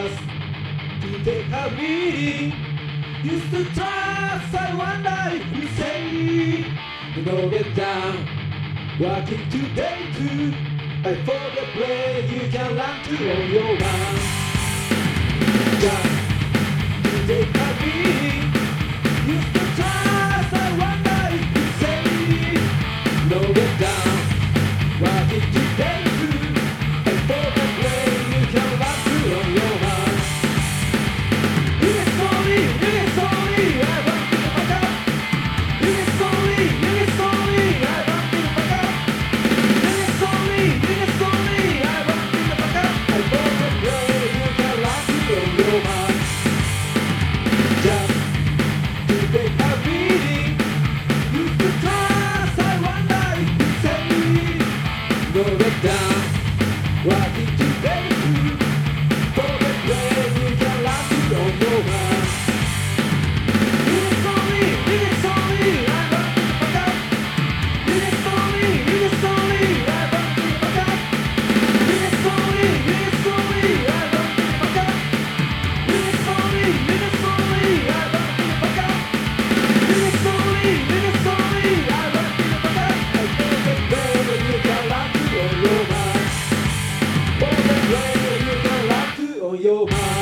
just to take a meeting. Used to trust, I wonder if you say, you know, get down, working today too. I for the play you can learn to on your own. Just to take a meeting. Used to trust, I wonder if you say, you know, get down, working today too. I for the play you can learn to on your own. Walking today too, for the play you can laugh it on your mind. It's only, I want to fuck up. It's only, I want to fuck up. It's only, I want to fuck up. It's only, I want to fuck up. It's only, I want to fuck up. I feel the play you can laugh it on your mind. On your mind.